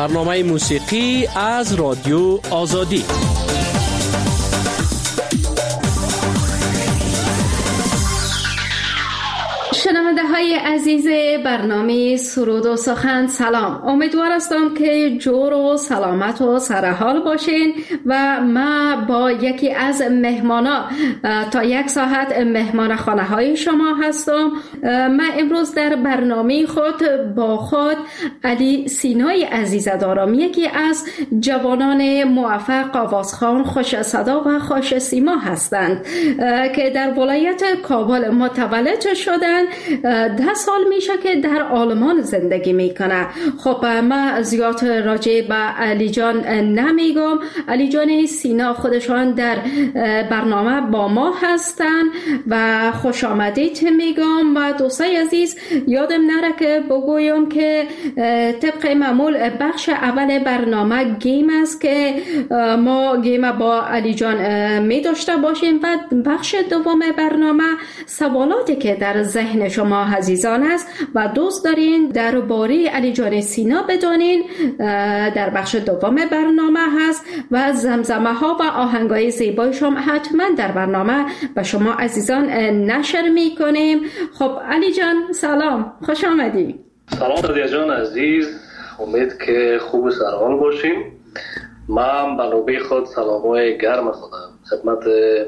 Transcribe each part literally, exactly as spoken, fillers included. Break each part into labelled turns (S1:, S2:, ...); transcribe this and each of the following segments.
S1: برنامه موسیقی از رادیو آزادی.
S2: شنونده های عزیز برنامه سرود و سخن، سلام. امیدوار هستم که جور و سلامت و سرحال باشین و ما با یکی از مهمانا تا یک ساعت مهمان خانه های شما هستم. من امروز در برنامه خود با خود علی سینای عزیز دارم، یکی از جوانان موفق آوازخوان خوش صدا و خوش سیما هستند که در ولایت کابل متولد شدند. ده سال میشه که در آلمان زندگی میکنه. خب من زیاد راجع به علی جان نمیگم. علی جان سینا خودشان در برنامه با ما هستن و خوش آمدید میگم. و دوستای عزیز یادم نره که بگویم که طبق معمول بخش اول برنامه گیم است که ما گیم با علی جان می داشته باشیم و بخش دوم برنامه سوالاتی که در ذهن شما عزیزان است و دوست دارین درباره علی جان سینا بدانین در بخش دوم برنامه هست و زمزمه ها و آهنگای زیبای شما حتما در برنامه به شما عزیزان نشر می کنیم. خب علی جان سلام، خوش آمدی.
S3: سلام رادیا جان عزیز، امید که خوب و سرحال باشیم. من به نوبه خود سلامای گرم خودم خدمت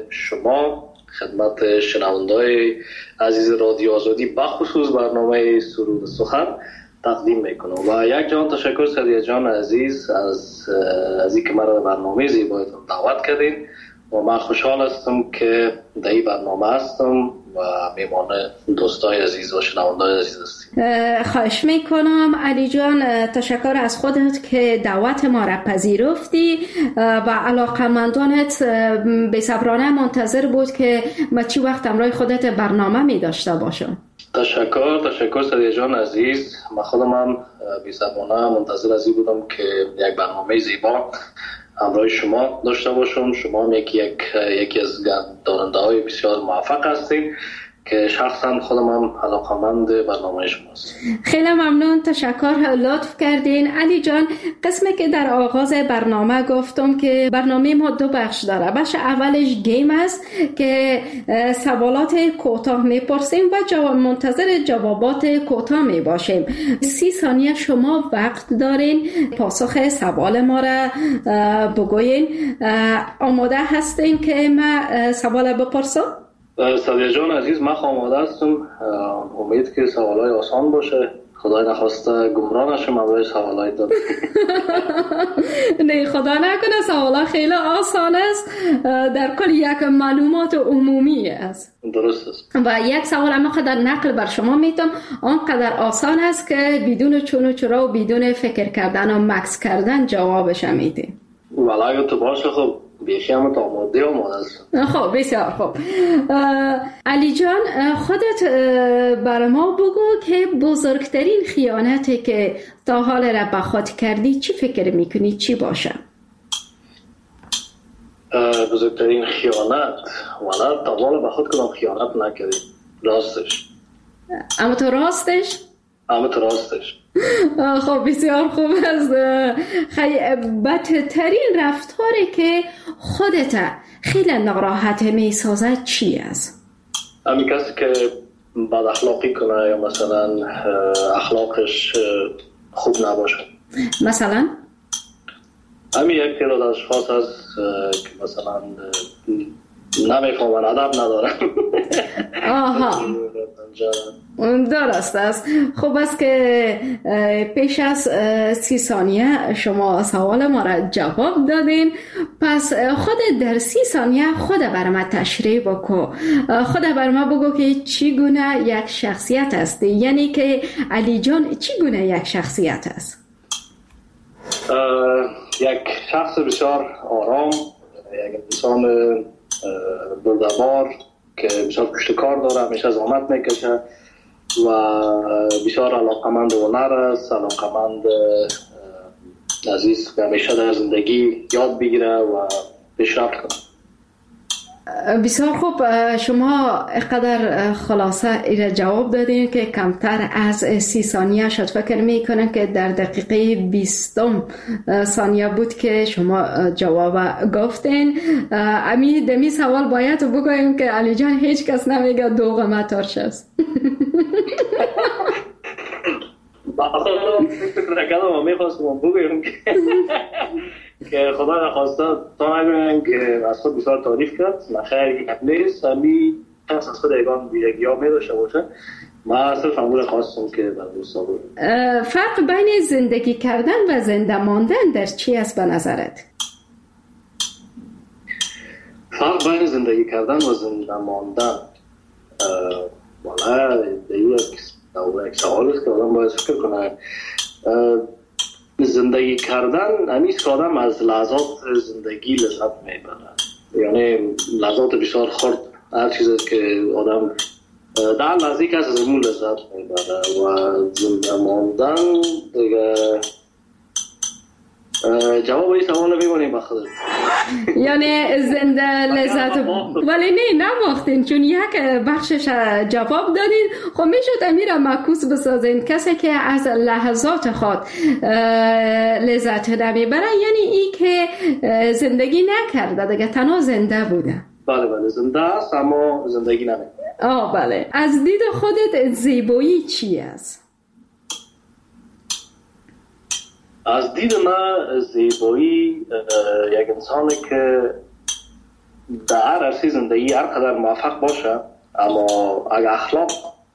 S3: شما، خدمت شنونده‌های عزیز رادیو آزادی بخصوص برنامه سرود سخن تقدیم میکنم و یک جان تشکر سریع جان عزیز از از اینکه مرا برنامه زیبایتون دعوت کردین و من خوشحال هستم که در این برنامه هستم و میمان دوستای عزیز و شنونده‌های عزیز هستیم.
S2: خواهش میکنم علی جان، تشکر از خودت که دعوت ما را پذیرفتی و علاقمندانت بی‌صبرانه منتظر بود که ما چی وقت همراه خودت برنامه می داشته باشم.
S3: تشکر تشکر سریع جان عزیز. من خودم هم بی‌صبرانه منتظر از این بودم که یک برنامه زیبا همراه شما داشته باشم. شما هم یکی یک یکی از داننده های بسیار موفق هستید که شخصا خودم هم علاقه‌مند برنامه شماست.
S2: خیلی ممنون، تشکر، لطف کردین. علی جان، قسمی که در آغاز برنامه گفتم که برنامه ما دو بخش داره. بخش اولش گیم است که سوالات کوتاه میپرسیم و جواب منتظر جوابات کوتاه میباشیم. سی ثانیه شما وقت دارین پاسخ سوال ما را بگوین. آماده هستین که من سوال بپرسم؟
S3: سادیا جان عزیز، من آماده هستم. امید که سوالای آسان باشه. خدای نخواسته گمراه نشم برای سوالای داد.
S2: نه خدا نکنه، سوالا خیلی آسان است، در کل یک معلومات عمومی است.
S3: درست است.
S2: و یک سوال اما قدر نقل بر شما میتم آنقدر آسان است که بدون چون و چرا و بدون فکر کردن و مکس کردن جوابش میدیم.
S3: ولی اگه تو باشه خب بیشی همه تا آماده آماده است.
S2: خب بسیار خوب. علی جان، خودت بر ما بگو که بزرگترین خیانتی که تا حال را به خود کردی چی فکر میکنی چی باشه؟
S3: بزرگترین خیانت ولی تا حال به خود کدام خیانت نکردی. راستش.
S2: اما تو راستش؟
S3: اما تو راستش.
S2: خب بسیار خوب است. خیلی بدترین رفتاری که خودت خیلی ناراحت می سازد چی است؟
S3: همین کسی که بد اخلاقی کنه یا مثلا اخلاقش خوب نباشه.
S2: مثلا؟
S3: همین یک تعداد اشخاص هست که مثلا نمیفهمن، ادب ندارن.
S2: آها درست است. خوب است که پیش از سی ثانیه شما سوال ما را جواب دادین. پس خود در سی ثانیه خود بر ما تشریح بکو. خود بر ما بگو که چی گونه یک شخصیت است، یعنی که علی جان چی گونه یک شخصیت است؟
S3: یک شخص بسیار آرام، یک انسان بردبار که بسیار پشت کار داره، همیشه زحمت میکشه و بسیار علاقمند هنر است، علاقمند عزیز که همیشه در زندگی یاد بگیره و پیشرفت کنه.
S2: بسیار خوب. شما قدر خلاصه ایره جواب دادین که کمتر از سی ثانیه شد. فکر می کنم که در دقیقه بیستم ثانیه بود که شما جواب گفتین. امی دمی سوال باید بگویم که علی جان هیچ کس نمیگه دو قمتارش است.
S3: باید فکر نکردم و میخواستم بگویم که خدا نخواسته تا نگویم که از خود بسیار تعریف کرد. نخیر یک نیست، همی کس از خود ایگان بیرگی ها می داشته باشه. من صرف همون خواستم که بر دوستا بود.
S2: فرق بین زندگی کردن و زنده ماندن در چی است به نظرت؟
S3: فرق بین زندگی کردن و زنده ماندن والا یک سوال است که آدم باید فکر کنه. زندگی کردن همیست که آدم از لحظات زندگی لذت میبره، یعنی لحظات بسیار خرد، هر چیزی که آدم در لحظه که از زمون لذت میبره. و زنده ماندن دیگه جواب این سوال میمونیم بخدر،
S2: یعنی زنده لذت ولی نه نماختین، چون یک بخشش جواب دادین. خب میشد امیر معکوس بسازین کسی که از لحظات خود لذت نمیبره، یعنی ای که زندگی نکرده دیگه، تنها زنده بوده.
S3: بله بله زنده است اما زندگی نمیکنه.
S2: آه بله. از دید خودت زیبایی چی است؟
S3: از دید من زیبایی یک انسانی که در هر عرصه زندگی هر قدر موفق باشه اما اگر اخلاق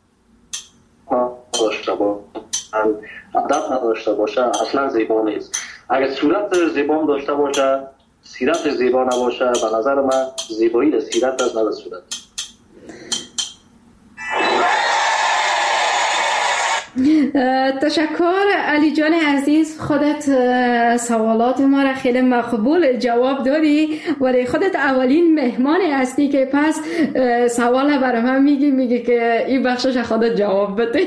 S3: نداشته باشه، ادب نداشته باشه، اصلا زیبا نیست. اگر صورت زیبا داشته باشه، سیرت زیبا نباشه، به نظر من زیبایی در سیرت است نه در صورت.
S2: تشکر علی جان عزیز. خودت سوالات ما را خیلی مقبول جواب دادی، ولی خودت اولین مهمان هستی که پس سوال برای من میگی میگی که این بخشش خودت جواب بده.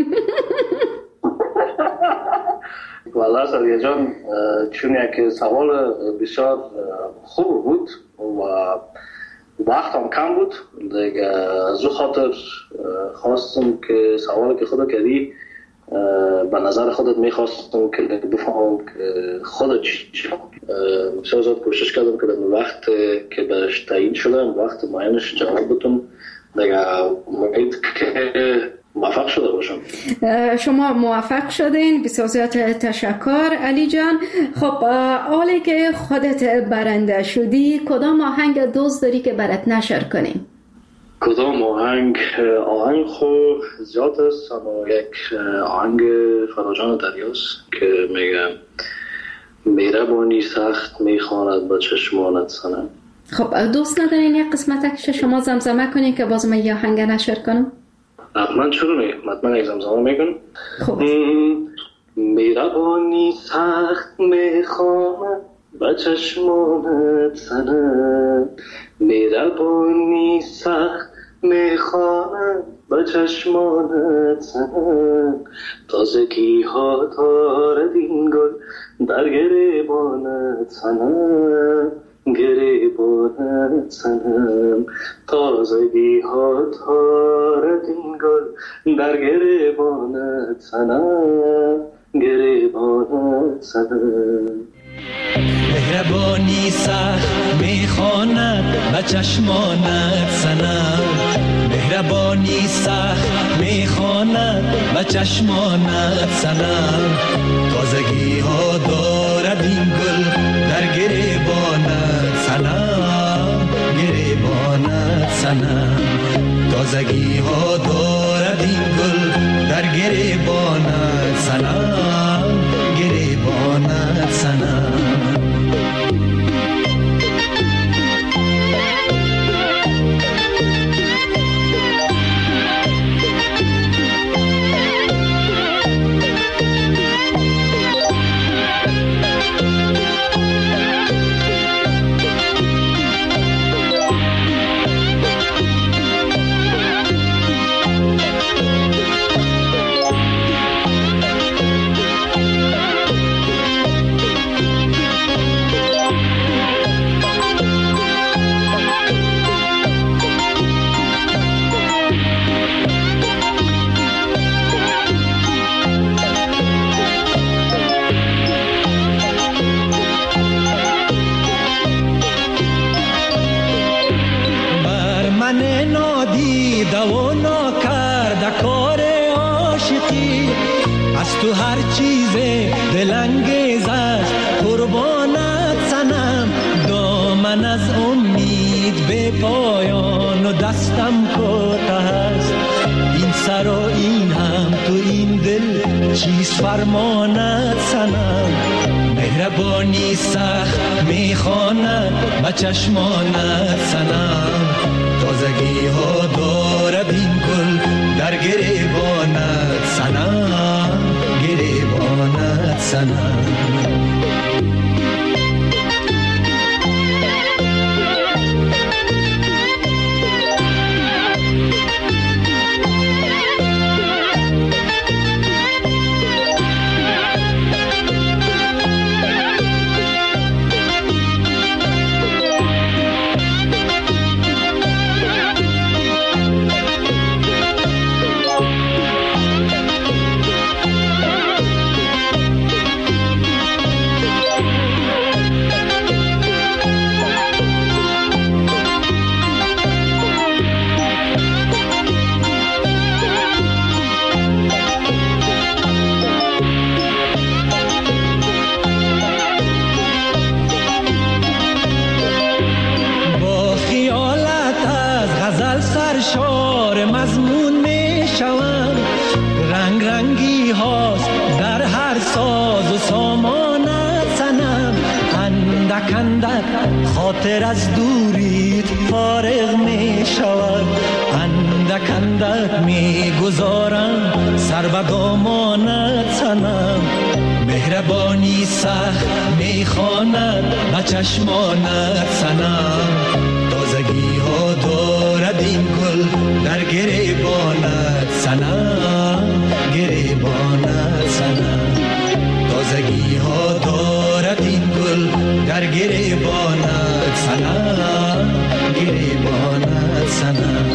S3: والله سریع جان، چون یک سوال بسیار خوب بود و وقت هم کم بود دیگه، از او خاطر خواستم که سوالی که خودت کردی به نظر خودت میخواستم که بفهمم که خودت چی بسیار زیاد کوشش کردم که در وقت که بهش تعیین شدم وقت معینش جواب بدم دیگه. امید که موفق شده باشم.
S2: شما موفق شدین، بسیار زیاد تشکر علی جان. خب حالی که خودت برنده شدی، کدام آهنگ دوست داری که برات نشر کنیم؟
S3: کدام آهنگ؟ آهنگ خوب زیاد است اما یک آهنگ فراجان دریاست که میگه مهربانی سخت میخواند با چشمانت سنم.
S2: خب دوست ندارین یک قسمتش شما زمزمه کنین که باز من یه آهنگ نشر کنم؟
S3: من چرا نیم؟ من یک زمزمه میکنم.
S2: خوب.
S3: مهربانی سخت میخواند با چشمانت سنم، مهربانی سخت میخواند با چشمانت سنم، تازگی ها دارد این گل در گریبانت سنم، گریبانت سنم، تازگی ها دارد این گل در گریبانت سنم، گریبانت سنم.
S4: مهربانی سخت میخواند و چشمانت سنم، مهربانی سخت میخواند و چشمانت سنم، تازگی ها دارد این گل در گریبانت سنم، گریبانت سنم، تازگی ها دارد این گل در گریبانت سنم، گریبانت سنم. من از امید به پایان و دستم کوته است. این سر و این هم تو این دل چیز فرماند سنم. مهربانی سخت میخواند به چشمانت سنم. تازگی ها دارد این گل در گریبانت سنم. گریبانت سنم. خاطر از دوریت فارغ می شود. اندک اندک می گذارم سر به دامانت سنم. مهربانی سخت می خواند به چشمانت سنم. تازگی ها دارد این گل در گریبانت سنم. گریبانت سنم. تازگی ها دارد این گل در گریبانت سنم. گریبانت سنم.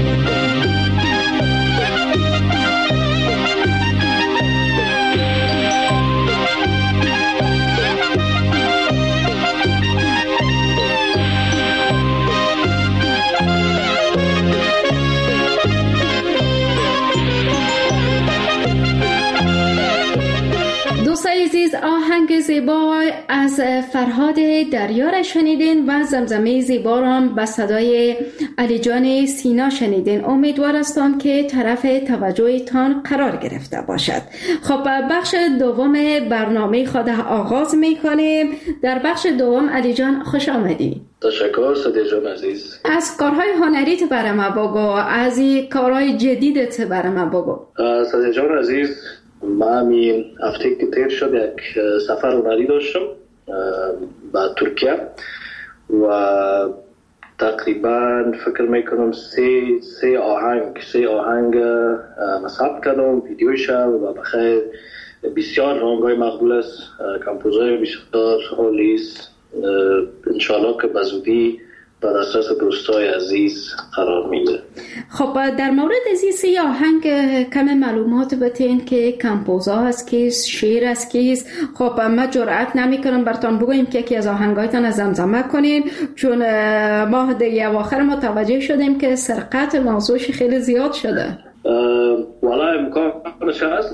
S2: عزیز، آهنگ زیبا از فرهاد دریا را شنیدین و زمزمه زیبا را به صدای علی جان سینا شنیدین. امیدوار هستم که طرف توجهتان قرار گرفته باشد. خب بخش دوم برنامه خود آغاز میکنیم. در بخش دوم علی جان خوش آمدی.
S3: تشکر صدیق جان عزیز.
S2: از کارهای هنریت برای ما بگو، از این کارهای جدیدت برای ما بگو.
S3: صدیق جان عزیز، من این هفته که تیر شد یک سفر هنری داشتم به ترکیه و تقریبا فکر میکنم سه سه آهنگ سه آهنگ ثبت کردم، ویدیوش و بخیر بسیار رنگای مقبول است، کمپوزای بسیار عالی است. انشالله که بزودی به دسترس دوستای عزیز قرار میده.
S2: خب در مورد از این سه آهنگ کم معلومات بتین که کمپوزا هست کیست، شعر است کیست. خب ما جرأت نمی کنم براتون بگویم که یکی از آهنگایتان از زمزمه کنین، چون ما دیگه اواخر متوجه شدیم که سرقت موضوعش خیلی زیاد شده.
S3: والا امکانش هست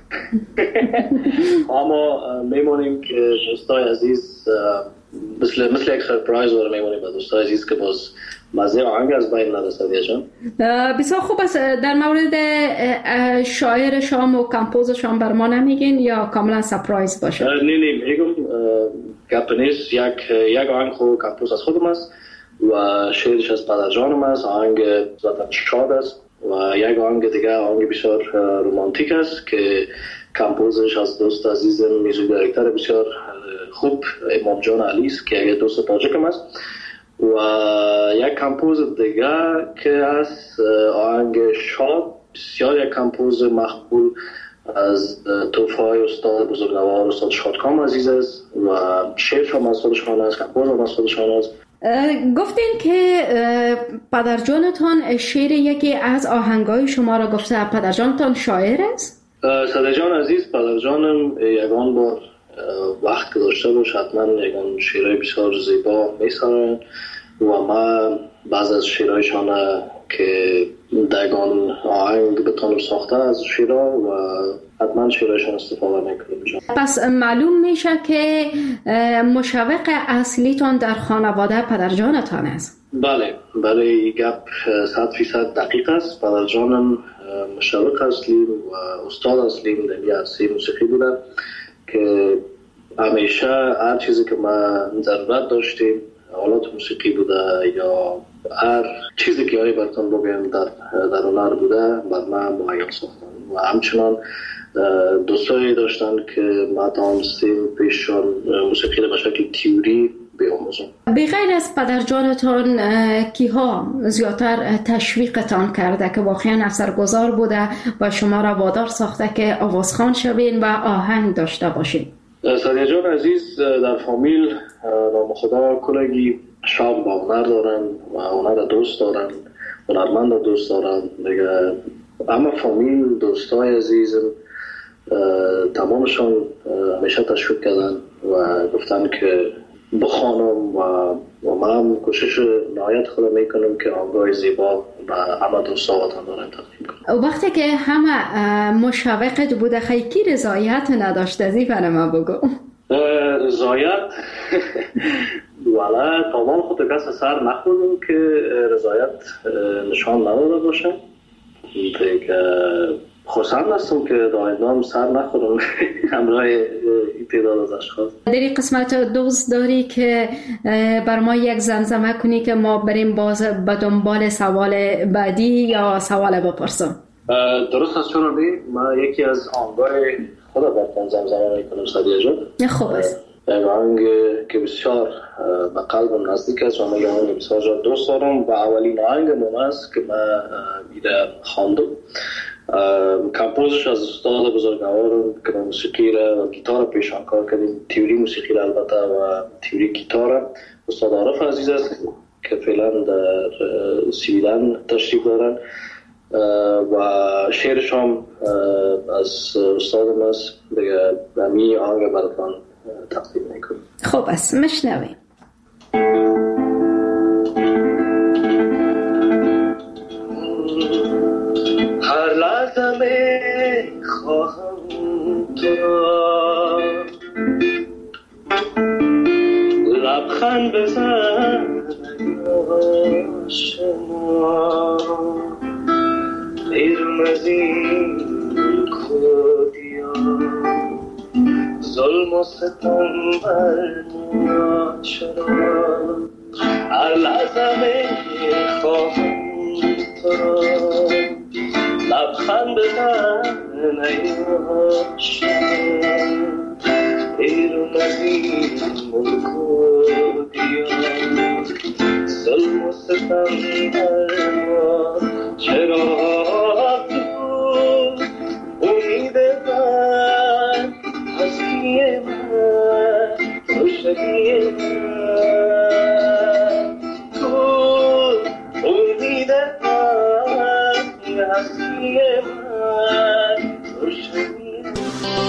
S3: اما میمونیم که دوستای عزیز مثل مثل یک سرپرایز وارد میمونیم به دوستای عزیز که باز مزه آهنگ از بین نرسد. جان
S2: بسیار خوب است. در مورد شاعر شام و کمپوز شام بر ما نمیگین یا کاملا سرپرایز باشه؟
S3: نه نه میگم گپ نیست. یک یک آهنگ خود کمپوز از خودم است و شعرش از پدر جانم است. آهنگ ذاتاً شاد است و یک آهنگ دیگه آهنگ بسیار رومانتیک است که کمپوزش از دوست عزیزم میوزیک دایرکتور بسیار خوب امام جان علی است که یک دوست تاجیکم است و یک کمپوز دیگه که از آهنگ شاد بسیار یک کمپوز مقبول از توفای استاد بزرگوار استاد شادکام عزیز است و شعرش هم از خودشان است، کمپوز هم از خودشان است.
S2: گفتین که پدرجانتان شعر یکی از آهنگای شما را گفته. پدرجانتان شاعر است؟
S3: صدیق جان عزیز، پدرجانم یگان بار وقت داشته باش حتما یگان شعرهای بسیار زیبا میسرن و من بعض از شعرهایشان که دگان آهنگ بتانم ساخته از شعرها و حتما شعرشان استفاده میکنیم.
S2: پس معلوم میشه که مشوق اصلیتون در خانواده پدرجانتان است.
S3: بله بله، این گپ صد فیصد دقیق است. پدرجانم مشوق اصلی و استاد اصلی در عرصه موسیقی بوده که همیشه هر چیزی که ما ضرورت داشتیم، آلات موسیقی بوده یا هر چیزی که هایی براتون بگویم در در هنر بوده، بر من مهیا ساختن و همچنان دوستایی داشتن که ما توانستیم پیششان موسیقی به شکل تئوری بیاموزم.
S2: بغیر از پدرجانتان کیها زیادتر تشویقتان کرده که واقعا اثرگذار بوده و شما را وادار ساخته که آوازخوان شوین و آهنگ داشته باشین؟
S3: سادیه جان عزیز در فامیل نام خدا کلگی شام با هنر دارن و هنر دوست دارن، هنرمند دوست دارن دیگه. اما فامیل دوستای عزیزم تمامشان همیشه تشویق کردن و گفتن که بخوانم و و من کوشش نهایت خود میکنم که آنگاه زیبا و همه دوستاواتان دارم تقدیم کنم.
S2: وقتی که همه مشوقت بوده خیلی رضایت نداشته زی برای ما بگو.
S3: رضایت ولی تمام خود کس سر نخوردم که رضایت نشان نداده باشه. دیگه خوشحال هستم که دائما سر نخورم همراه این تعداد از اشخاص.
S2: در این قسمت دوست داری که بر ما یک زمزمه کنی که ما بریم باز به دنبال سوال بعدی یا سوال بپرسم؟
S3: درست است چون ما یکی از آنگاه خدا براتون زمزمه میکنم سادیه جان.
S2: خوب است.
S3: یک آهنگ که بسیار به قلبم نزدیک است و من آهنگ بسیار دوست دارم و اولین آهنگ من است که من میره خواندم. کمپوزش از استاد بزرگوارم که موسیقی را و گیتار پیشان کار کردیم، تئوری موسیقی را البته و تئوری گیتار، استاد عارف عزیز است که فعلا در سویدن تشریف دارن و شعرش هم از استادم است. دیگه می آهنگ براتون تقدیم میکنم.
S2: خوب است، مشنویم.
S3: هر لحظه می خواهم تو را لبخند بزن آشنا، بیرون از این کودیا ظلم و ستم بر ما چرا. هر لحظه می خواهم تو را لبخند بزن ای آشنا، بیرون از این ملک و دیار ظلم و ستم بر ما چرا. تو امید من، هستی من، روشنی من، تو امید من، هستی من، روشنی من.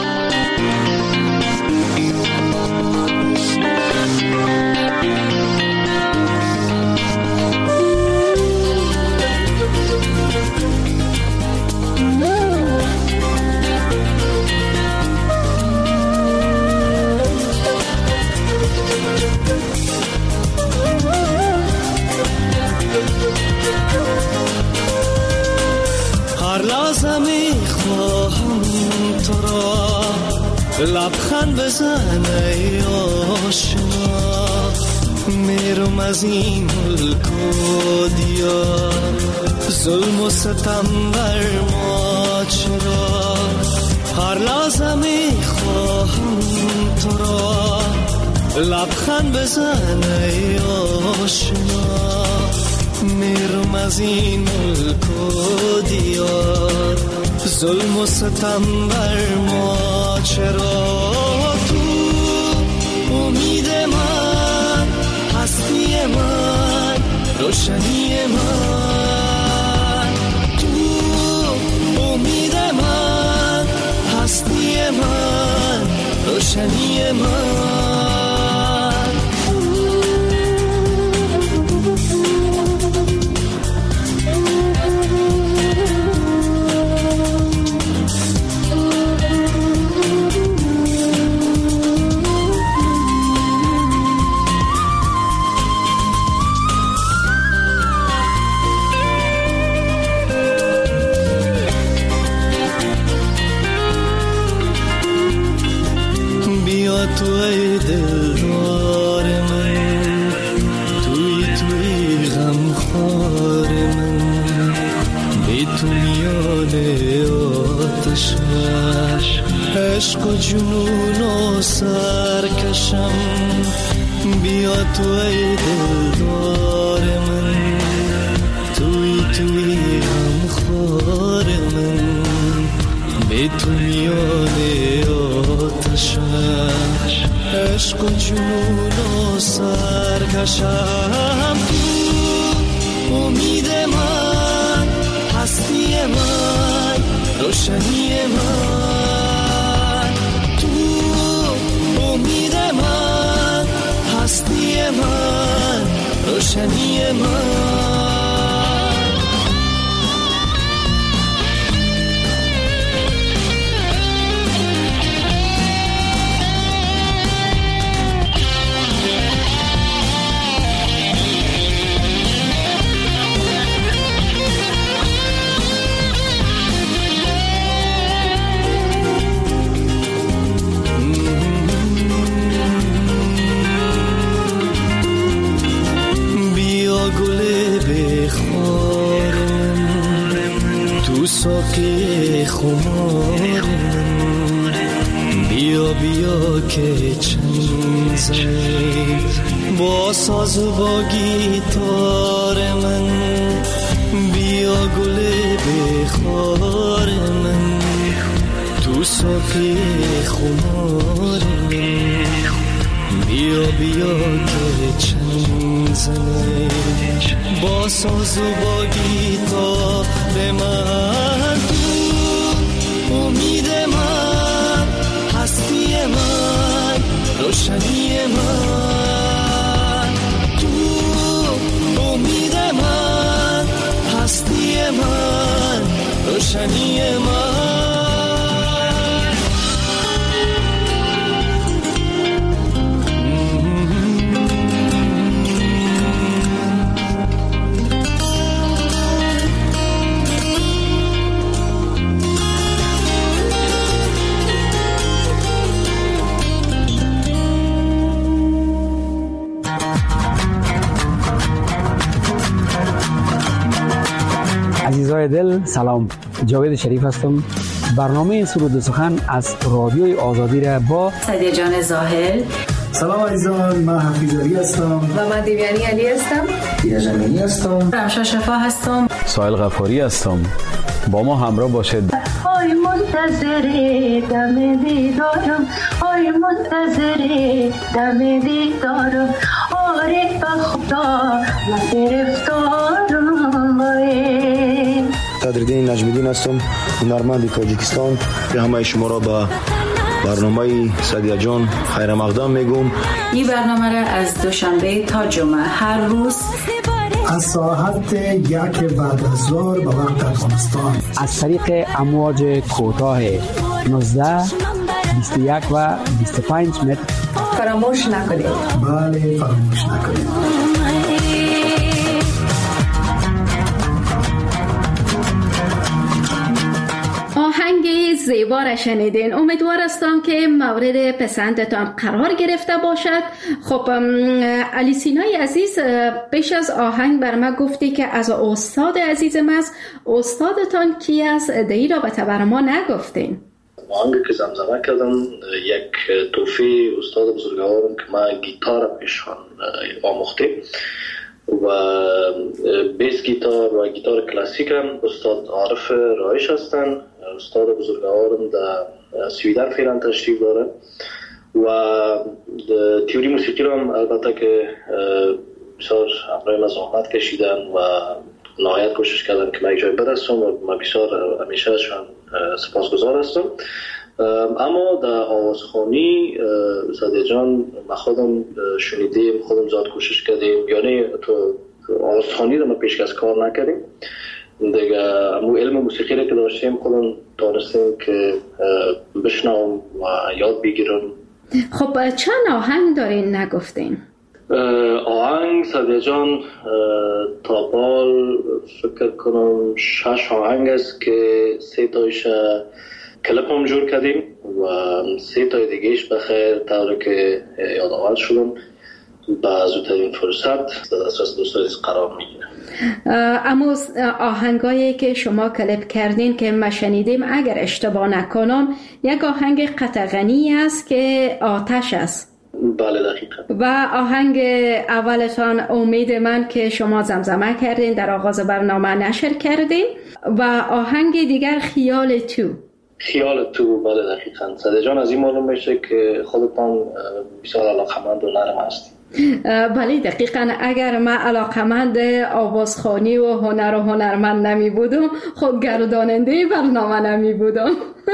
S3: لبخند بزن ای آشنا، میرم از این ملک و دیار ظلم و ستم بر ما چرا. هر لحظه میخواهم تو را لبخند بزن ای آشنا، میرم از این ملک و دیار ظلم و ستم بر ما چرا. تو امید من، هستی من، روشنی من، تو امید من، هستی من، روشنی من.
S4: آتشش عشق و جنون و سرکشم بیا تو ای دلدار من توی توی هم خار من بی تو میان آتشش عشق و جنون و سرکشم تو امید من هستی من روشنی من تو امید من هستی من روشنی من ساقی خمار بیا بیا که چند زنی با ساز و با گیتار من بیا گل بخار من تو ساقی خمار من بیا بیا که چند زنی با ساز و با گیتار من تو امید من هستی من روشنی من تو امید من هستی من روشنی من
S5: عزیزای دل سلام، جاوید شریف هستم. برنامه سرود و سخن از رادیوی آزادی را با
S6: سعدیه جان زاهل.
S7: سلام عزیزان، من حفیظ علی هستم
S8: و من دیویانی علی هستم.
S7: دیده جمینی هستم.
S6: رمشا شفا هستم.
S9: سایل غفاری هستم. با ما همراه باشید.
S10: آی منتظر دم دیدارم، آی منتظر دم دیدارم، آره به خدا و گرفتارم.
S11: صدرالدین نجمیدین هستم، هنرمند تاجیکستان. به همه شما را به برنامه سعدیه جان خیر مقدم میگم.
S6: این برنامه را از دوشنبه تا جمعه هر روز
S7: از ساعت یک بعد از ظهر به وقت افغانستان
S5: از طریق امواج کوتاه نوزده، بیست و یک و بیست و پنج متر
S8: فراموش نکنید.
S7: بله فراموش نکنید.
S2: آهنگ زیبا را شنیدین. امیدوار هستم که مورد پسندتان قرار گرفته باشد. خب علی سینای عزیز، پیش از آهنگ بر ما گفتی که از استاد عزیزم است. استادتان کی است؟ دهی را به تبر ما نگفتین.
S3: آهنگی که زمزمه کردم یک توفیق استاد بزرگوارم که ما گیتار پیشان آموخته و بیس گیتار و گیتار کلاسیک هم استاد عارف رایش هستن. استاد بزرگوارم در سویدن فعلا تشریف داره و تئوری موسیقی رو هم البته که بسیار همراه ما زحمت کشیدن و نهایت کوشش کردن که من جای برسم و من بسیار همیشه ازشان سپاسگزار هستم. اما در آوازخوانی سعدیه جان ما خودم شنیدیم، خودم زیاد کوشش کردیم، یعنی تو آوازخوانی رو ما پیشکش کار نکردیم دیگه. امو علم موسیقی رو که داشتیم خودم دانستیم که بشنوم و یاد بگیرم.
S2: خب چند آهنگ دارین نگفتین؟
S3: آهنگ سعدیه جان تا بال فکر کنم شش آهنگ است که سه تایش کلپ هم جور کردیم و سه تای دیگهش بخیر طوری که یادآور شدم با زودترین فرصت در دسترس دوستان قرار میگیره.
S2: اما آهنگایی که شما کلیپ کردین که ما شنیدیم اگر اشتباه نکنم یک آهنگ قطغنی است که آتش است.
S3: بله دقیقا.
S2: و آهنگ اولتان امید من که شما زمزمه کردین در آغاز برنامه نشر کردین و آهنگ دیگر خیال تو.
S3: خیال تو بله دقیقا. صدیق جان از این معلوم میشه که خودتان بسیار علاقمند و نرم هستید.
S2: بله دقیقا. اگر من علاقمند آوازخوانی و هنر و هنرمند نمی بودم خب گرداننده برنامه نمی بودم.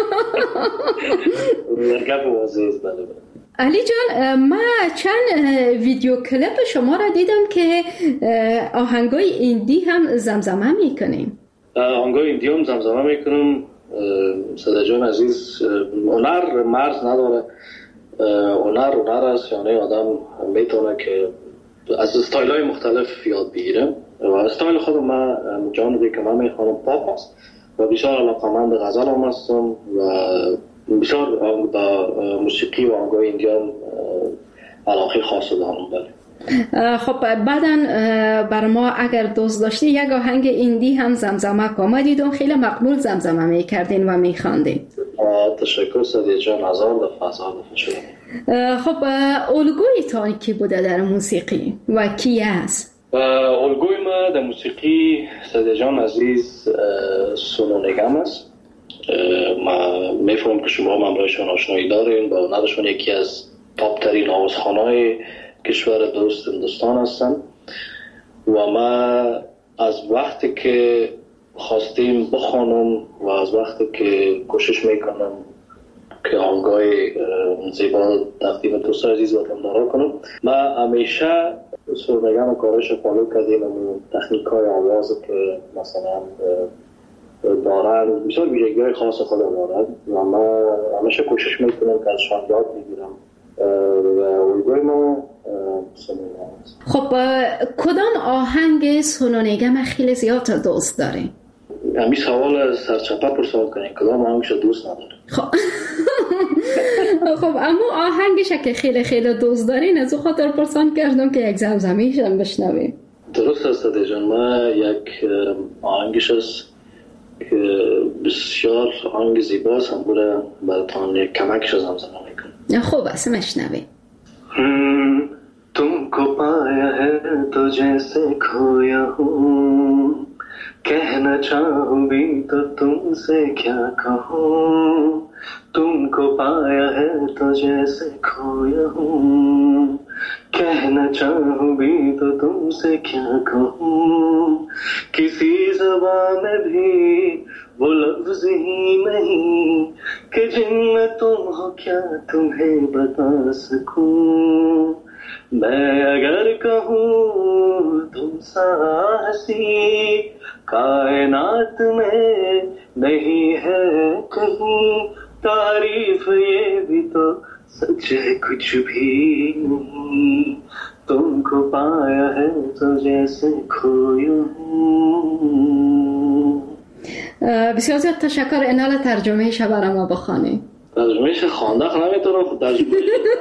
S3: گپ عزیز. بله بله.
S2: علی جان ما چند ویدیو کلیپ شما را دیدم که آهنگای ایندی هم زمزمه میکنیم.
S3: آهنگای ایندی هم زمزمه میکنم. صدیق جان عزیز هنر مرز نداره. هنر هنر است، یعنی آدم میتونه که از استایل های مختلف یاد بگیره و استایل خودم من جانبی که من میخوانم پاپ است و بسیار علاقمند غزل هم هستم و بسیار با موسیقی و آهنگای ایندیان علاقه خاص دارم. بله.
S2: خب بعداً بر ما اگر دوست داشتی یک آهنگ ایندی هم زمزمه کن. ما دیدم خیلی مقبول زمزمه میکردین و میخواندین.
S3: تشکر صدیق جان. هزار دفعه هزار دفعه شده.
S2: خب الگویتان کی بوده در موسیقی و کی است؟
S3: الگوی ما در موسیقی صدیق جان عزیز سونو نگم است. ما میفهمم که شما هم همراهشون آشنایی دارین. با هنرشون یکی از تاپ ترین آوازخوان‌های کشور دوست هندوستان هستن و ما از وقتی که خواستیم بخوانم و از وقتی که کوشش میکنم که آهنگای زیبا تقدیم دوستان عزیز وطندارا کنم، ما همیشه سرنگم کارش فالو کردیم و تکنیک های آواز که مثلا دارن بسیار ویژگی های خاص خود دارن و ما همیشه کوشش میکنم که ازشان یاد بگیرم و الگوی ما سونونگم است.
S2: خب کدام آهنگ سونونگم خیلی زیاد دوست داری؟
S3: همین سوال سرچپه پرسوال کنین کدام آهنگش دوست نداری؟
S2: خب خب اما آهنگش که خیلی خیلی دوست دارین از او خاطر پرسان کردم که یک زمزمیش هم بشنویم.
S3: درست است صدیق جان. ما یک آهنگش است که بسیار آهنگ زیباست هم بوده براتان یک کمکش زمزمه میکنم.
S2: خوب است مشنویم.
S3: तुमको पाया है तो जैसे खोया हूँ कहना चाहूँ भी तो तुमसे क्या कहूँ तुमको पाया है तो जैसे खोया हूँ कहना चाहूँ भी तो तुमसे क्या कहूँ किसी ज़बान में भी वो लफ्ज़ ही नहीं कि जिनमें तुम हो क्या तुम्हें बता सकूं मैं अगर कहूँ तुम सा हंसी कायनात में नहीं है कहीं तारीफ ये भी तो सच है कुछ भी नहीं तुमको पाया है तो जैसे खोया हूँ.
S2: بسیار زیاد تشکر. اینال ترجمه ش برای ما بخوانی.
S3: ترجمه ش خوانده نمیتونم خود ترجمه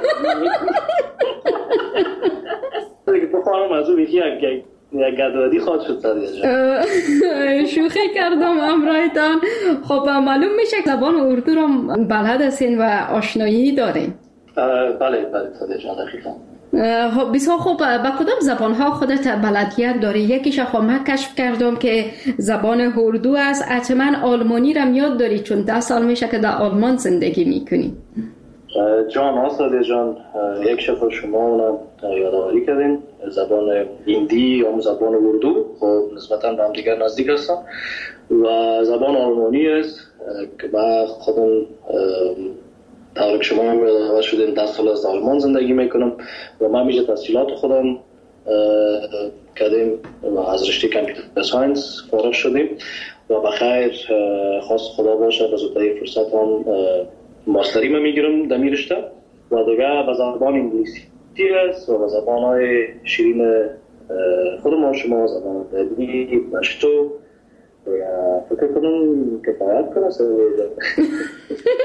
S3: دیگه بخوانم از اون یکی یک گدوادی خواهد شد صدیق جان.
S2: شوخی کردم امرایتان. خب معلوم میشه که زبان اردو رو بلد هستین و آشنایی دارین.
S3: بله بله صدیق جان دقیقا.
S2: خب بسیار خوب. با کدام زبان ها خودت بلدیت داری؟ یکیش خب من کشف کردم که زبان اردو است. حتما آلمانی رو یاد داری چون ده سال میشه که در آلمان زندگی میکنی.
S3: جان آساده جان یک شفا شما اونم یادآوری کردین. زبان هندی یا زبان اردو خب نسبتا به هم دیگر نزدیک هستن و زبان آلمانی است که با خودم طور شما هم یادآور شدین ده سال از آلمان زندگی میکنم و من میشه تحصیلات خودم کردیم و از رشته کامپیوتر ساینس فارغ شدیم و بخیر خواست خدا باشه به زودترین فرصت هم ماستری من میگیرم در می رشته و دیگه به زبان انگلیسی است و به زبان های شیرین خود ما شما زبان دلی پشتو فکر کنم کفایت کنه.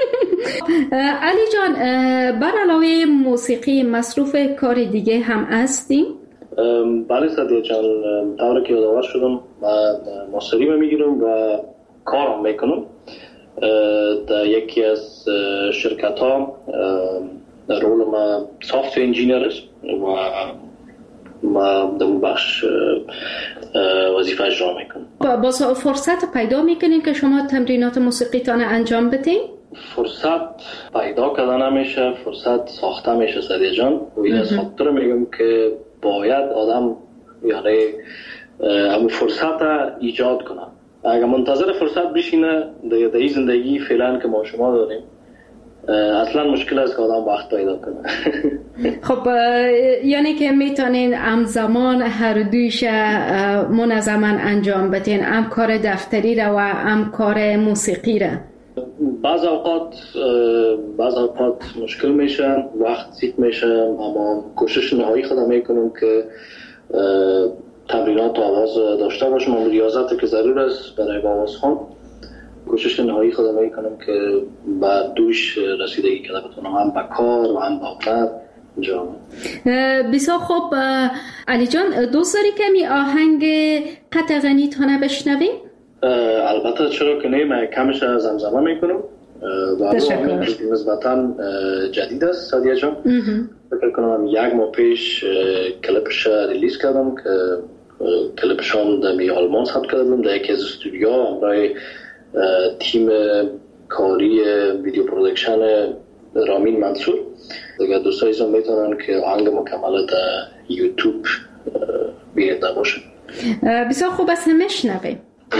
S2: علی جان، بر علاوه موسیقی مصروف کار دیگه هم هستیم؟
S3: بله سعدیه جان، طوری که یادآور شدم من ماستری میگیرم و کارم میکنم در یکی از شرکت ها. رول ما سافت انجینیر است و ما در اون بخش وظیفه اجرا میکنم.
S2: با فرصت پیدا میکنین که شما تمرینات موسیقیتان انجام بدین؟ فرصت
S3: پیدا کردن نمیشه، فرصت ساخته میشه سعدیه جان. و این از خاطر میگم که باید آدم یعنی همون فرصت ایجاد کنه. اگر منتظر فرصت بشینه در این زندگی فعلا که ما شما داریم اصلا مشکل است که آدم وقت پیدا کنه.
S2: خب یعنی که میتونین همزمان هر دویش منظما انجام بدین، هم کار دفتری را و هم کار موسیقی را؟
S3: بعض اوقات بعض اوقات مشکل میشه، وقت زیاد میشه، اما کوشش نهایی خودم میکنم که تمرینات آواز داشته باشم. اما ریاضت که ضرور است برای آواز خوان، کوشش نهایی خودم میکنم که بعد دوش رسیدگی کرده بتونم هم با کار و هم با هنر انجام.
S2: بسیار خوب علی جان، دوست داری کمی آهنگ قطع غنی تانه بشنویم؟
S3: البته چرا که نه، من کمش زمزمه میکنم و آهنگ نسبتا جدید است سعدیه جان. فکر کنم یک ماه پیش کلیپش ریلیز کردم که کلیپشان در می آلمان ثبت کردم در یکی از استودیوها برای تیم کاری ویدیو پرودکشن رامین منصور. دیگه دوستای ایزان میتونن که آهنگ مکمل در یوتیوب بینیده باشه.
S2: بسیار خوب است، میشنویم.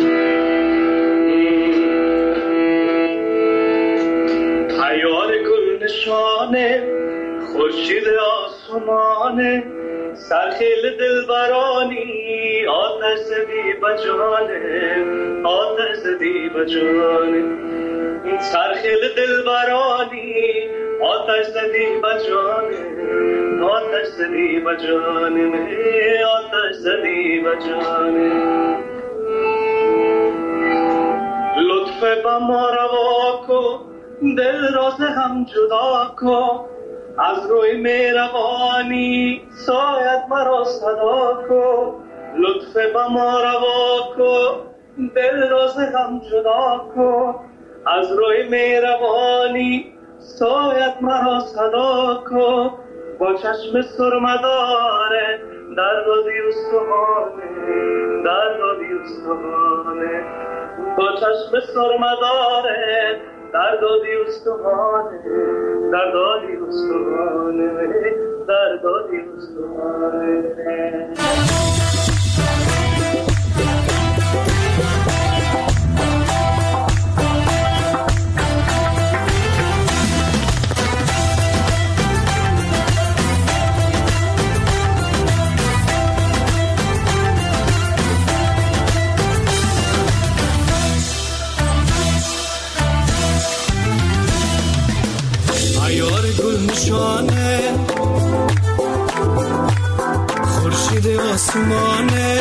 S12: تیار گل نشانه خورشید آسمانه سرخیل دلبرانی آتش زدی بجانه آتش زدی بجانه سرخیل دلبرانی آتش زدی بجانه آتش زدی بجانه آتش زدی بجانه لطف با ما روا کن دل راز هم جدا کن از روی مهربانی سایت مرا صدا کن لطف با ما روا کن دل راز هم جدا کن از روی مهربانی سایت مرا صدا کن با چشم سرمداره در دادی استخانه در دادی استخانه با چشم سرمداره در دادی استخانه در دادی استخانه در دادی استخانه.
S4: نشانه خورشید آسمانه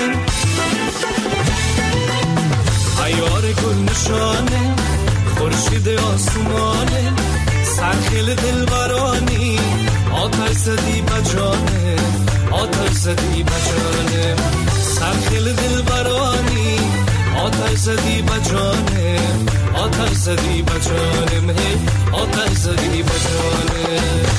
S4: عیار گل نشانه خورشید آسمانه سرخیل دلبرانی آتش زدی بجانه آتش زدی بجانه سرخیل دلبرانی آتش زدی بجانه آتش زدی بجانه آتش زدی بجانه.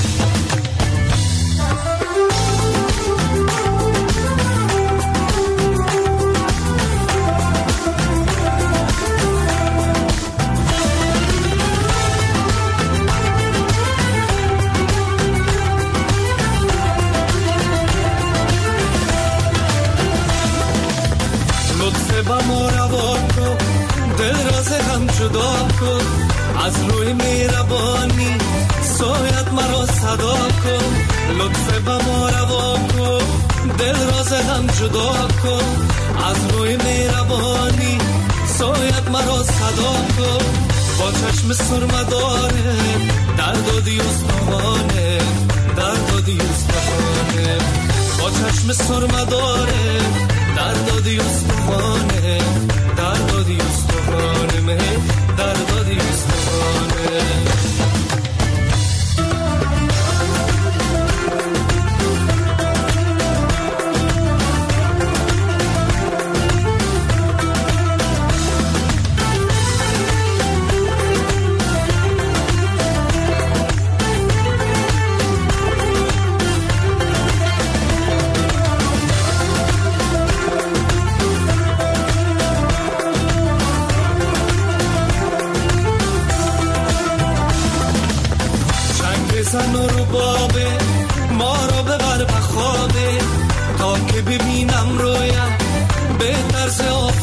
S4: لطف با ما روا کن دل راز هم جدا کن از روی مهربانی سایت مرا صدا کن لطف با ما روا کن دل راز هم جدا کن از روی مهربانی سایت مرا صدا کن با چشم سرمداره در دادی استخانه در دادی استخانه با چشم سرمداره در دادی استخانه در دادی استخانه در دادی استخانه.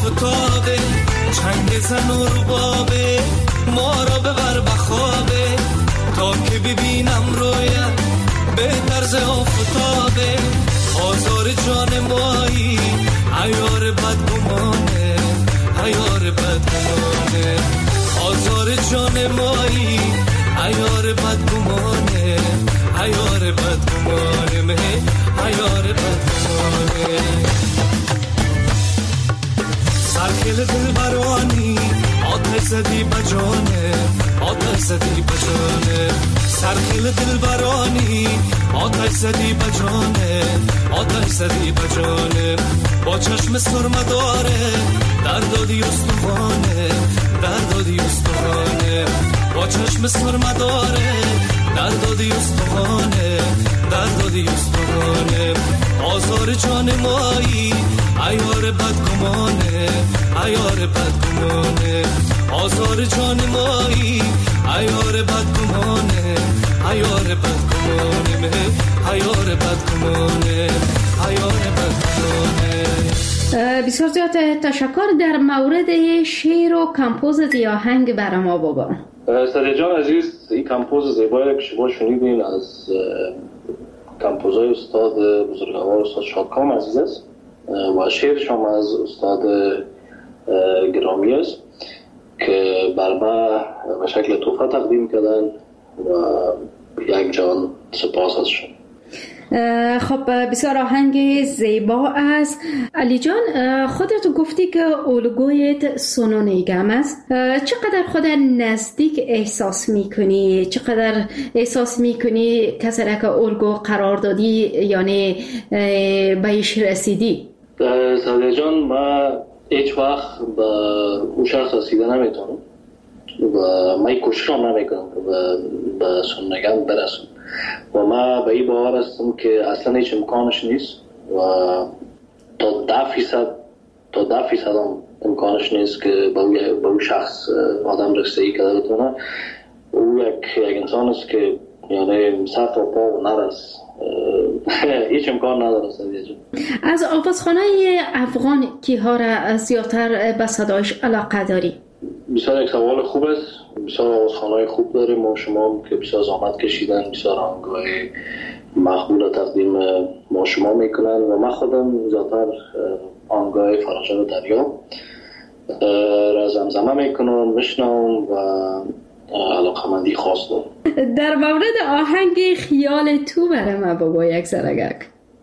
S4: آفتابه، چنگ زن و ربابه، ما را ببر بخوابه، تا که ببینم رویت به طرز آفتابه. آزار جان مایی عیار بدگمانه، عیار بدگمانه، آزار جان مایی عیار بدگمانه، عیار بدگمانه، مه عیار بدگمانه. سرکل دل برانی آتش زدی بجانه، آتش زدی بجانه، سرکل دل برانی آتش زدی بجانه، آتش زدی بجانه. با چشم سرمه داره در دادی استوانه، در دادی استوانه، با چشم سرمه داره در دادی استوانه، در دادی استوانه. آزار جان مایی عیار بدگمانه، عیار بدگمانه، آزار جان مایی عیار بدگمانه، عیار بدگمانه، مه عیار بدگمانه، عیار بدگمانه.
S2: بسیار زیاد تشکر. در مورد شعر و کمپوز یا آهنگ برای ما بگو.
S3: سادیا جان عزیز، این کمپوز زیبایی که شما شنیدین از کمپوزای استاد بزرگوار استاد شادکام عزیز است و شعرش هم از استاد گرامی است که بر ما به شکل تحفه تقدیم کردن و یک جان سپاس ازشون.
S2: خب بسیار آهنگ زیبا است. علی جان، خودت گفتی که الگویت سونو نیگم است. چقدر خود نزدیک احساس میکنی؟ چقدر احساس میکنی کسی را که الگو قرار دادی یعنی بهش رسیدی؟
S3: سادیا جان، ما هیچ وقت به اون شخص رسیده نمیتونم و من کوششم نمیکنم که به سونو نیگم برسم و ما به این باور هستم که اصلا هیچ امکانش نیست و تا ده فیصد تا ده فیصد هم امکانش نیست که به اون شخص آدم رسیدگی کرده بتونه. او یک یک انسان است که یعنی سر تا پا و نرس، هیچ امکان نداره.
S2: از آوازخانه افغان کیها را زیادتر به صدایش علاقه داری؟
S3: بسیار یک سوال خوب است. بسیار آوازخانه‌های خوب داریم ما شما که بسیار زحمت کشیدن، بسیار آهنگ‌های مقبول تقدیم ما شما میکنن و من خودم زیادتر آهنگ‌های فراشان دریا را زمزمه میکنم، میشنوم و علاقه‌مندی خاص دارم.
S2: در مورد آهنگ خیال تو برای من بگو یک سرگک.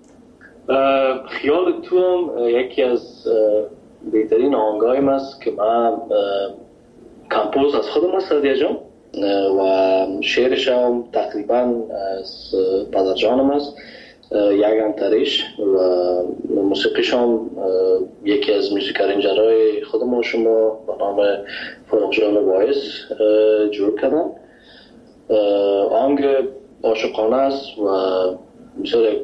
S3: خیال تو هم یکی از بهترین آهنگایم است که من کمپوز از خودم است سادیا جان و شعرش هم تقریبا از پدر جانم است، یک انتریش و موسیقیش هم یکی از موسیقارنجرهای خود ما شما به نام فروغ جان وایس جور کردن. آهنگ عاشقانه است و بسیار یک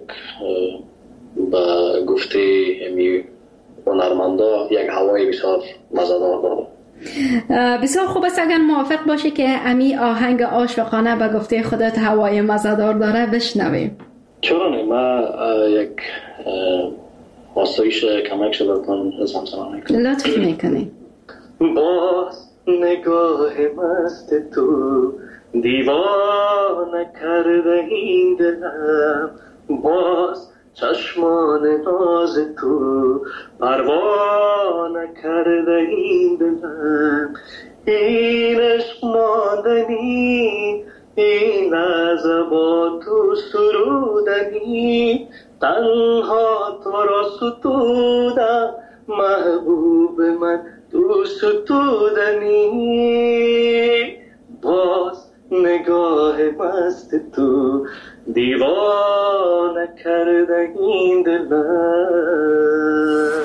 S3: به گفته امی هنرمندا یک هوای بسیار مزه‌دار داره.
S2: بسیار خوب است اگر موافق باشه که امی آهنگ عاشقانه به گفته خودت هوای مزه‌دار داره بشنویم.
S3: چرا نه؟ من یک آسایش کمک شدتان زمزمه میکنم.
S2: لطف میکنی.
S12: باز نگاه مست تو دیوانه کرده این دلم، باز چشمان ناز تو پروانه کرده این دلم. این عشق ماندنی، این لحظه با تو سرودنی، تنها تو را ستودم محبوب من تو ستودنی. باز نگاه مست تو دیوانه کرده این دلم.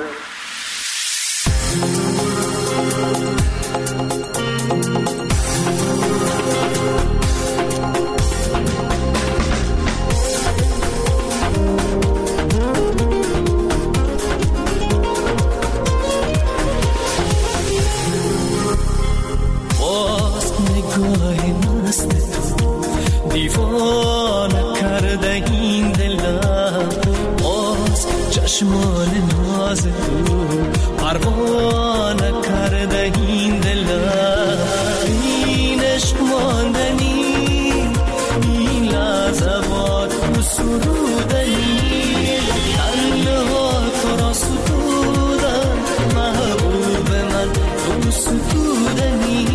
S4: دیوانه کرده این دلم، باز چشمان ناز تو پروانه کرده این دلم، این عشق ماندنی، این لحظات تو سرودنی، تنها تو را ستودن محبوب من تو ستودنی.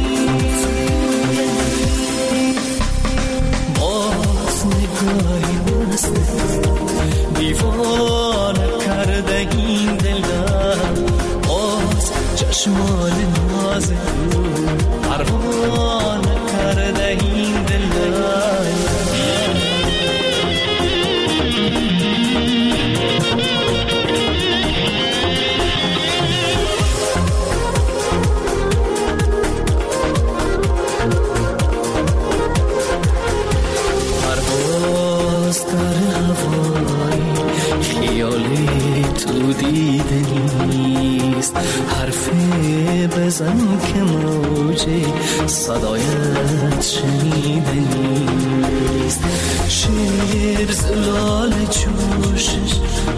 S4: باز نگاهی مست دیوانه کرده این دلم، باز چشمان ناز تو پروانه کرده این دلم. پرواز در هوایی خیالی تو دیده نیست، حرفی بزن که موجه صدایت شنیده نیست. شیر زلال جوشش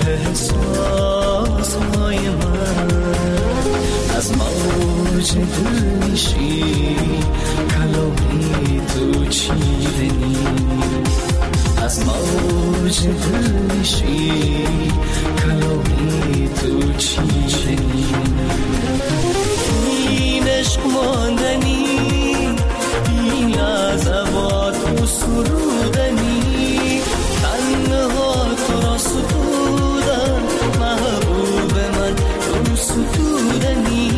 S4: احساس های من، از موج دل نشی کلامی تو چیده نیست، از موج دل نشی کلامی تو چیده نیست. این عشق ماندنی، این لحظات تو سرودنی، تنها تو را ستودن محبوب من تو ستودنی.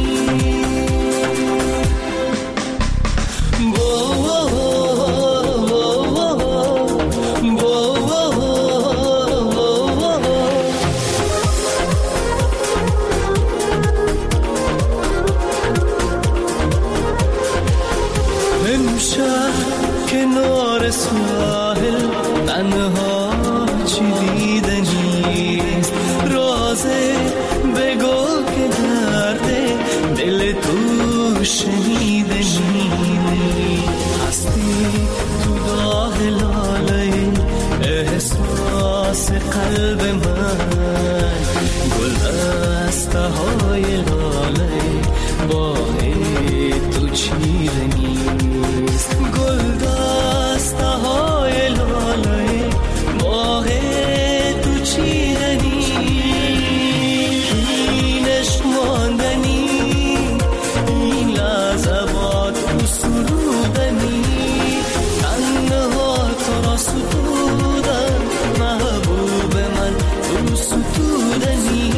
S4: کنار ساحل تنها چی دیده نیست، رازه بگو که درده دل تو شنیده نیست. هستی تو داغ لاله احساس قلب من، گل دسته های لاله با تو چیده نیست، گل دسته های لاله با تو چیده نیست. این عشق ماندنی، این لحظات تو سرودنی، تنها تو را ستودن محبوب من تو ستودنی.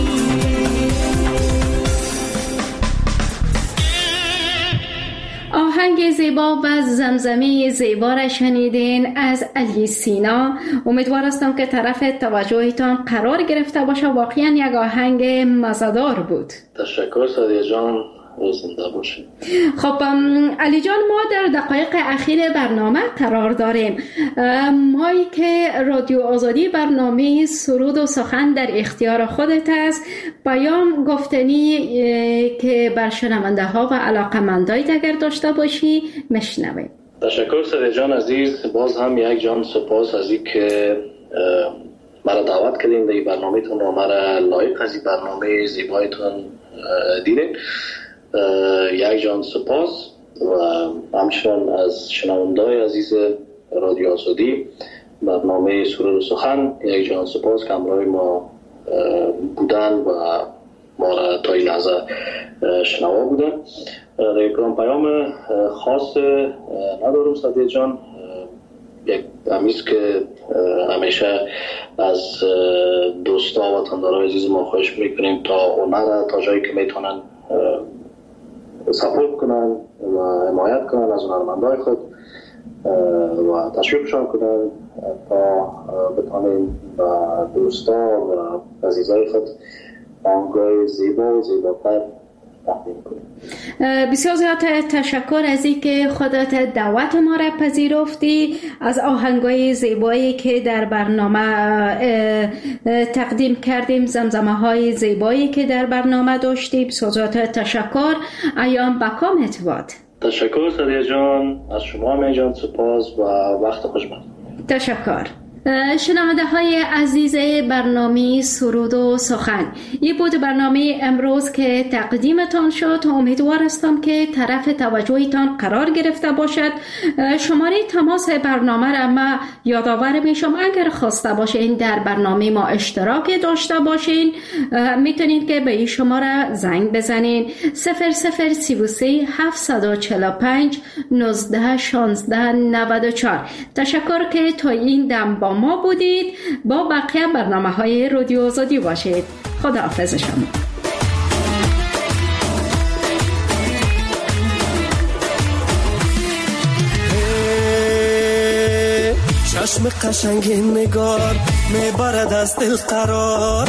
S2: آهنگ زیبا و زمزمه زیبا را شنیدین از علی سینا. امیدوار هستم که طرف توجهتان قرار گرفته باشه. واقعا یک آهنگ مزه‌دار بود.
S3: تشکر سادیه جان، زنده باشید.
S2: خب علی جان، ما در دقایق اخیر برنامه قرار داریم. مایی که رادیو آزادی برنامه سرود و سخن در اختیار خودت است، پیام گفتنی که بر شنونده ها و علاقمندایت اگر داشته باشی مشنویم.
S3: تشکر سادیه جان عزیز، باز هم یک جان سپاس از این که مرا دعوت کردین در برنامه تون و مرا لایق از این برنامه زیبایتون دیدین. یک جان سپاس و همچنان از شنونده‌های عزیز رادیو آزادی برنامه سرود و سخن یک جان سپاس که همراه ما بودن و ما را تا این لحظه شنوا بودن. در یک پیام خاص ندارم سادیه جان، یک همیست که همیشه از دوستا و تندارای عزیز ما خواهش میکنیم تا هنر تا جایی که میتونن سپورت کنن و حمایت کنن از هنرمندای خود و تشویقشان کنن تا بتونیم و دوستا و عزیزای خود آهنگای زیبا و زیباتر تقدیم کنیم.
S2: بسیار زیاد تشکر از این که خودت دعوت ما را پذیرفتی، از آهنگای زیبایی که در برنامه تقدیم کردیم، زمزمه های زیبایی که در برنامه داشتیم. بسیار زیاد تشکر. ایام بکام اتواد.
S3: تشکر سادیه جان، از شما می جان سپاس و وقت خوش بخیر.
S2: تشکر. شنونده های عزیز برنامه سرود و سخن، این بود برنامه امروز که تقدیمتان شد. امیدوار هستم که طرف توجهتان قرار گرفته باشد. شماره تماس برنامه را ما یادآور میشم، اگر خواسته باشین در برنامه ما اشتراک داشته باشین میتونید که به این شماره زنگ بزنین صفر صفر سی و سه هفتصد و چهل و پنج نوزده شانزده نود و چهار. تشکر که تا این دم با ما بودید. با بقیه برنامه های رادیو آزادی باشید. خدا حافظ شما.
S4: چشم قشنگ نگار میبرد از دل قراره،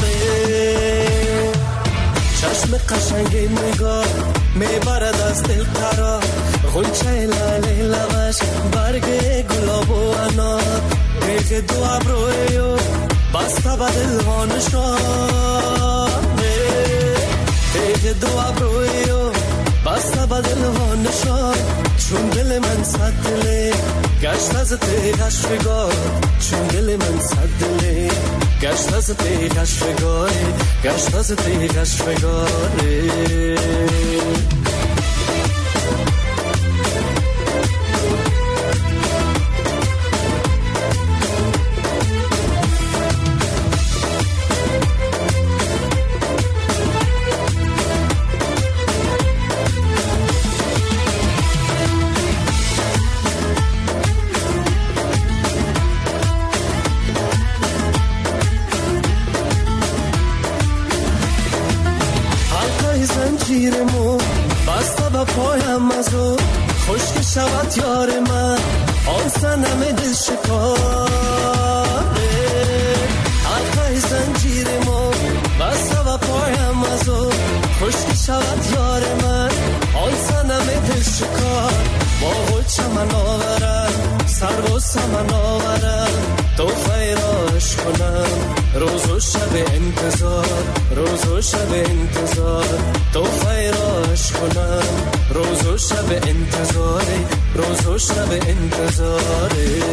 S4: چشم قشنگ نگار میبرد از دل قرار، غنچه لاله لبش برگ گلاب و انار، ریخ دو ابروی بسته به دل ها نشانه، ریخ دو ابروی بسته به دل ها نشان، چون دل من صد دله گشت از تیغش فگار، چون دل من صد دله گشت از تیغش فگاره، گشت از تیغش فگاره. زنجیرمو بسته به پایم ازو، خشک شود یار من آن سنم دل شکاره، حلقه زنجیرمو بسته به پایم ازو، خشک شود یار من آن سنم دل شکار، با خود چمن آورم سر و سمن آورم، تو فیراش کنم روز و شب انتظار، روز و شب انتظار، تو فیراش کنم روز و شب انتظار، روز و شب انتظار.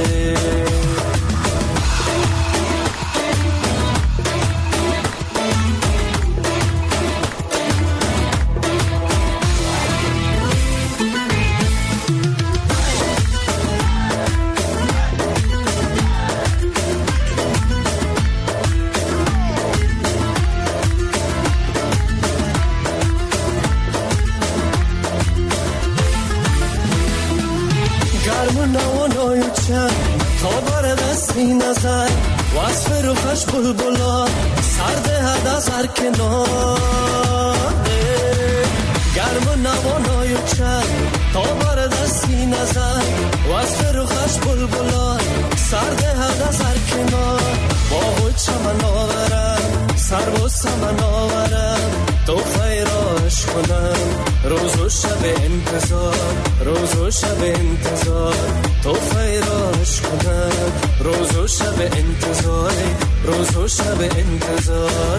S4: تا برد از این نظر وصف روخش بلبلا سرده هد از هر کناره، گرم و نوانای چند تا برد از این نظر وصف روخش بلبلا سرده هد از هر کنار، با خود چمن آورم سر و سمن آورم، تو خیراش کنم روز و شب انتظار، روز و شب انتظار، تو خیراش کنم روز و شب انتظار، روز و شب انتظار.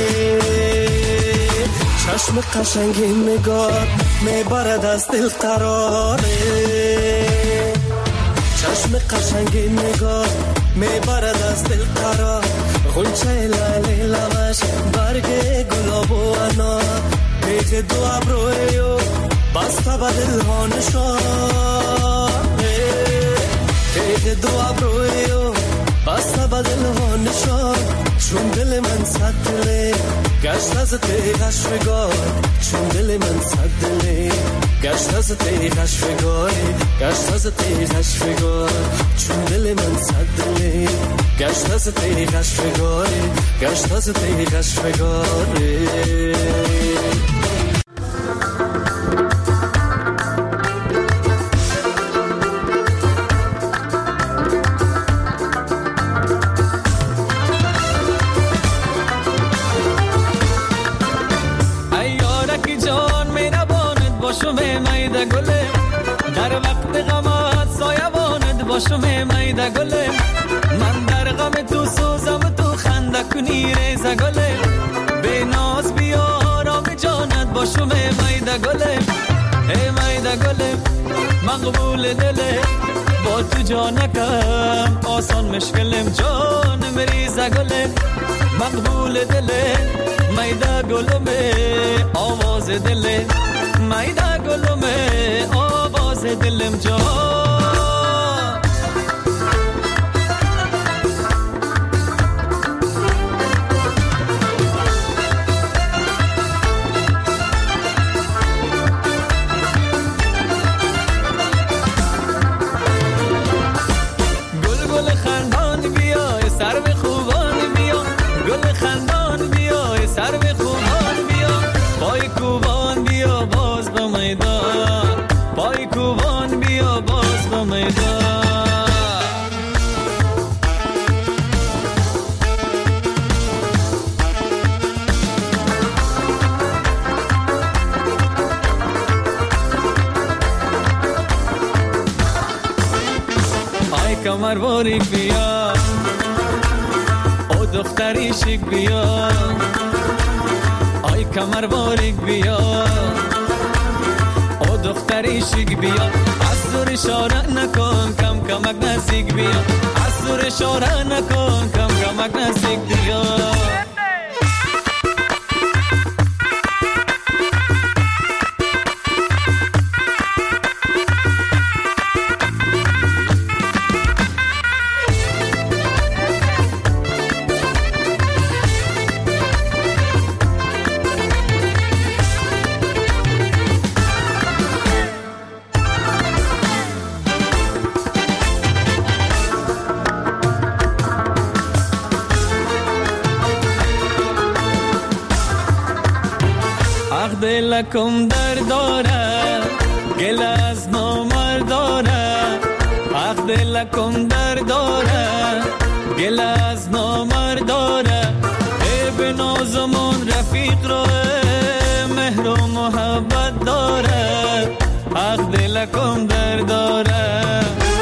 S4: چشم قشنگ نگار میبرد از دل قراره، چشم قشنگ نگار میبرد از دل قرار، غنچه لاله لبش برگ گلاب و انار، ریخ دو ابروی بسته به دل ها نشانه، ریخ دو ابروی بسته به دل ها نشان، چون دل من صد دله گشت از تیغش فگار، چون دل من صد دله گشت از تیغش فگار، گشت از تیغش فگار، چون دل من صد دله گشت از تیغش فگار، گشت از تیغش فگار.
S13: باشم میده گله در وقت غمت سایبانت باشم میده گله، من در غم تو سوزم تو خنده کنی ریزه گله، به ناز بیا آرام جانت باشم میده گله، ای میده گله مقبول دله با تو جانکم آسان مشکلم جان مریزه گلم مقبول دلم میده گلم آواز دلم میده گلم آواز دلم جان کمر باریک بیا او دختری شیک بیا آی کمر باریک بیا او دختری شیک بیا از دور اشاره نکن کم کمک نزدیک بیا از دور اشاره نکن کم کمک نزدیک بیا دلکم در داره گل از نامرد داره اخ دلکم در داره گل از نامرد داره ای به نازمون رفیق رو مهر و محبت داره اخ دلکم در داره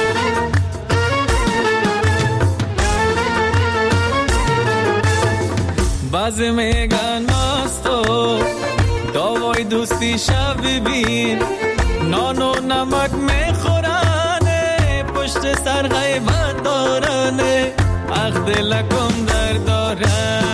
S13: بعضی میگن مستو داوای دوستی شب ببین نان و نمک میخورنه پشت سر غیبت دارنه اخ دلکم در داره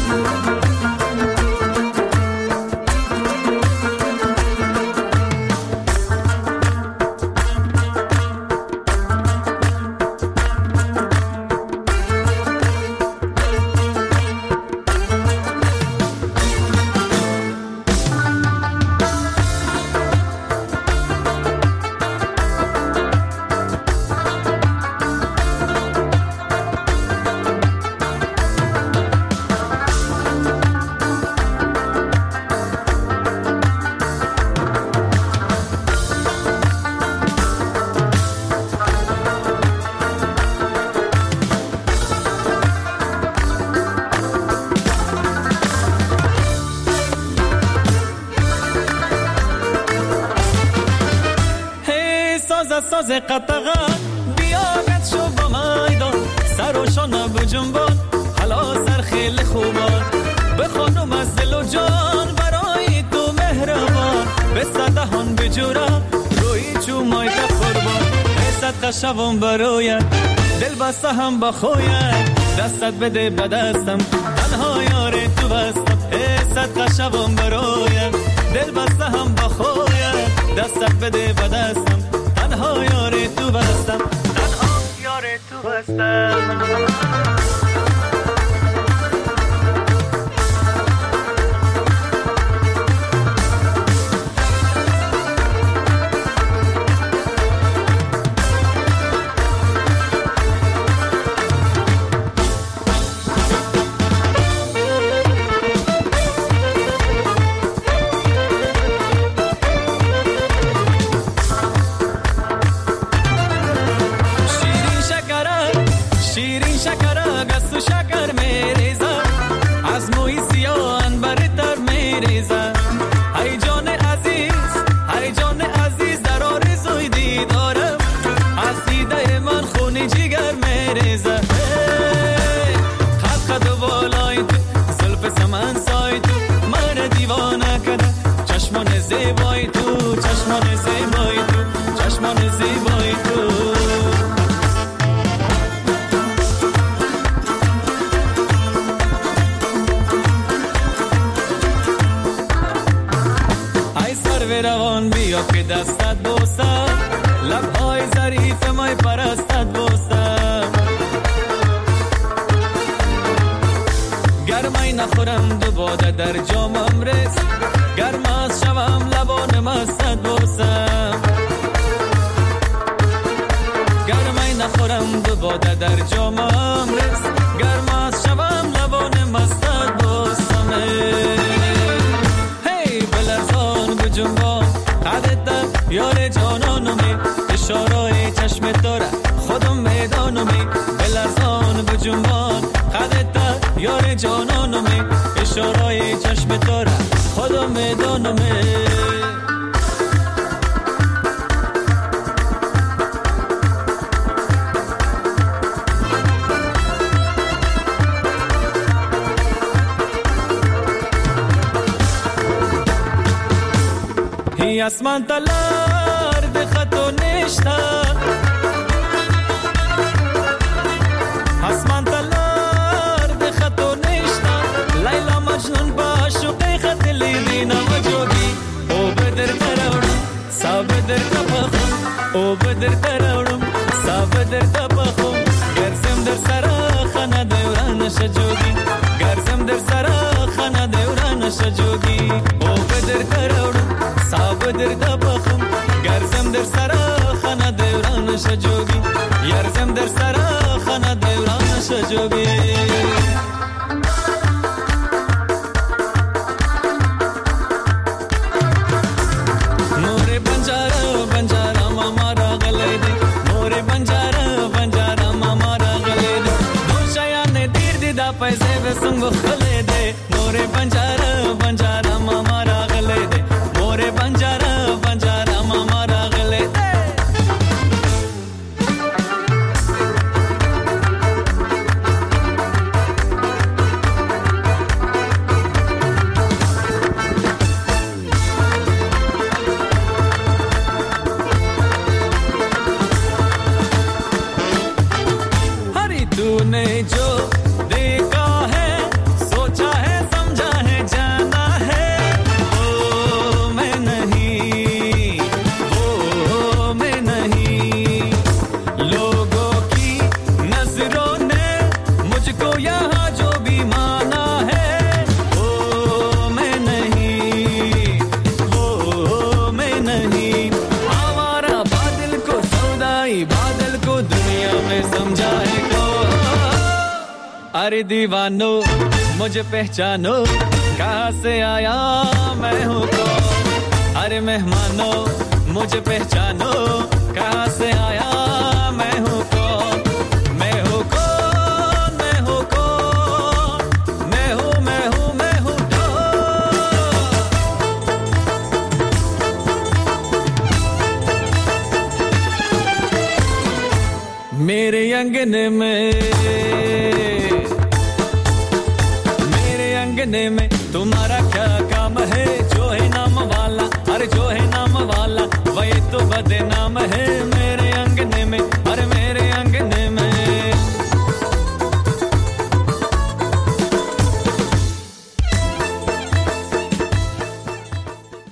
S13: ساز قطغا بیاگت شو با میدان سر و شانه بجنبان حالا سر خیلی خوبان بخونم از دل و جان برای تو مهربان به صدهان بجورم روی چو مایده قربان صدقه شوم برایت دل بسته هم بخویت دستت بده به دستم تنها یار تو بستم صدقه شوم برایت دل بسته هم بخویت دستت بده به دستم تنها یار تو بستم تنها یار تو بستم زیبای تو چشمان زیبای تو چشمان زیبای تو سرو روان بیا که دستت بوسم لبهای ظریف مای پرستت بوسم گرمای نخورم دو باده در جامم رس گرم از شوم لبان مستت بوسم گرمای نخورم دو باده در جامم رس گرم از شوم لبان مستت بوسم هی بلرزان بجنبان قدت یار جانانمی اشارای چشم داره خودم میدانمی بلرزان بجنبان قدت یار جانانمی اشارای چشم داره خودم میدانمی هی اسمان تلار ده خطو نشتا اسمان تلار ده خطو نشتا لیلا مجنون با شوقی خط لیدی نمجوگی او بدر تراورم سا بدر تپخم او بدر تراورم سا بدر تپخم گرزم در سرا خانه دوران شجوگی گرزم در سرا خانه دوران شجوگی او بدر تراورم بدر دبخم گرزم در سرا خانه دوران شجوگی یرزم در سرا خانه دوران شجوگی نور بنجارا بنجارا ماما را غلی دی نور بنجارا بنجارا ماما را غلی دی دو شیان دیر دیدا پیسه بسنگ خلی دی نور بنجارا بنجارا ماما را غلی دی نور بنجارا بنجارا ماما را غلی دی हरी तूने जो देखा है सोचा है समझा है जाना है वो मैं नहीं वो मैं नहीं लोगों की नजरों ने मुझको यहाँ जो भी माना है वो मैं नहीं वो मैं नहीं हमारा बादल को सौदाई बादल को दुनिया में समझा है को अरे दीवानो मुझे पहचानो कहाँ से आया मैं हूँ कौन अरे मेहमानो मुझे पहचानो कहाँ से आया मैं हूँ कौन मैं हूँ कौन मैं हूँ कौन मैं हूँ मैं हूँ मैं हूँ कौन मेरे अंगने में अंगने में तुम्हारा